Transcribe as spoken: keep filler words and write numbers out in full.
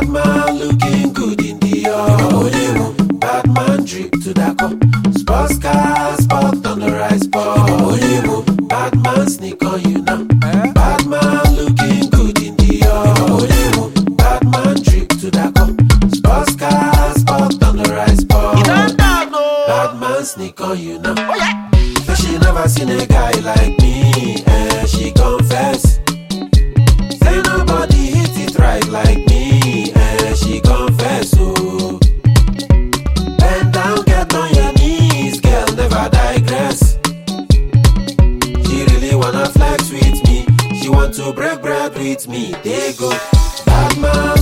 Bad man looking good in the yard. Bad man drip to the cup. Sports car spot on the right spot. Bad man sneak on you now. Bad man looking good in the yard. Bad man drip to the cup. Sports car spot on the right spot. Bad man sneak on you now. But she never seen a guy like me, and she confess. Say nobody hit it right like me, and she confess. Oh, bend down, get on your knees, girl, never digress. She really wanna flex with me, she want to break bread with me. They go, bad man